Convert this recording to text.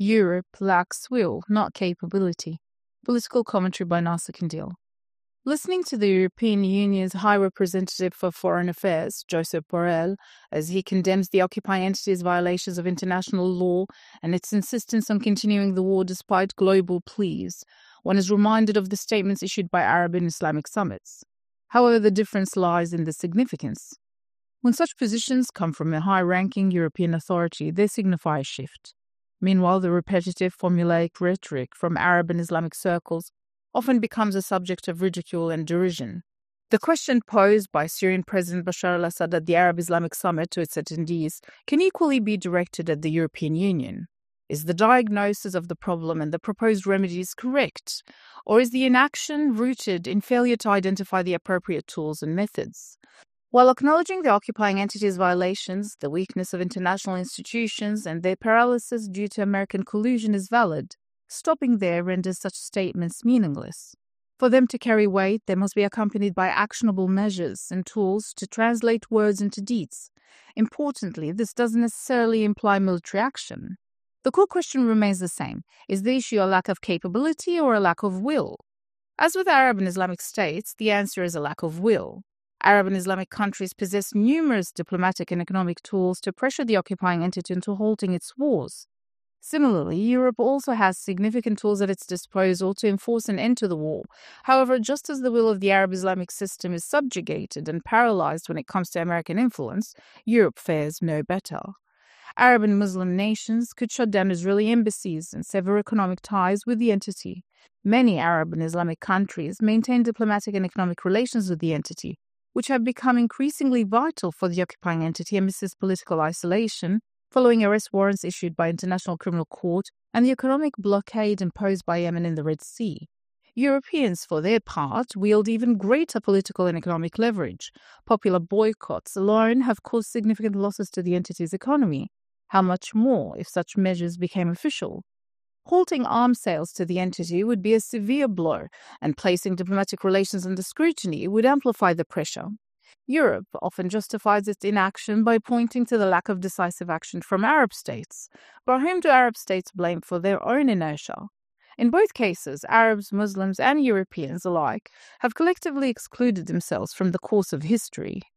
Europe lacks will, not capability. Political commentary by Nasser Kandil. Listening to the European Union's High Representative for Foreign Affairs, Josep Borrell, as he condemns the occupying entity's violations of international law and its insistence on continuing the war despite global pleas, one is reminded of the statements issued by Arab and Islamic summits. However, the difference lies in the significance. When such positions come from a high-ranking European authority, they signify a shift. Meanwhile, the repetitive, formulaic rhetoric from Arab and Islamic circles often becomes a subject of ridicule and derision. The question posed by Syrian President Bashar al-Assad at the Arab Islamic Summit to its attendees can equally be directed at the European Union. Is the diagnosis of the problem and the proposed remedies correct, or is the inaction rooted in failure to identify the appropriate tools and methods? While acknowledging the occupying entity's violations, the weakness of international institutions, and their paralysis due to American collusion is valid, stopping there renders such statements meaningless. For them to carry weight, they must be accompanied by actionable measures and tools to translate words into deeds. Importantly, this doesn't necessarily imply military action. The core question remains the same. Is the issue a lack of capability or a lack of will? As with Arab and Islamic states, the answer is a lack of will. Arab and Islamic countries possess numerous diplomatic and economic tools to pressure the occupying entity into halting its wars. Similarly, Europe also has significant tools at its disposal to enforce an end to the war. However, just as the will of the Arab Islamic system is subjugated and paralyzed when it comes to American influence, Europe fares no better. Arab and Muslim nations could shut down Israeli embassies and sever economic ties with the entity. Many Arab and Islamic countries maintain diplomatic and economic relations with the entity, which have become increasingly vital for the occupying entity amidst its political isolation, following arrest warrants issued by International Criminal Court and the economic blockade imposed by Yemen in the Red Sea. Europeans, for their part, wield even greater political and economic leverage. Popular boycotts alone have caused significant losses to the entity's economy. How much more if such measures became official? Halting arms sales to the entity would be a severe blow, and placing diplomatic relations under scrutiny would amplify the pressure. Europe often justifies its inaction by pointing to the lack of decisive action from Arab states. But whom do Arab states blame for their own inertia? In both cases, Arabs, Muslims, and Europeans alike have collectively excluded themselves from the course of history.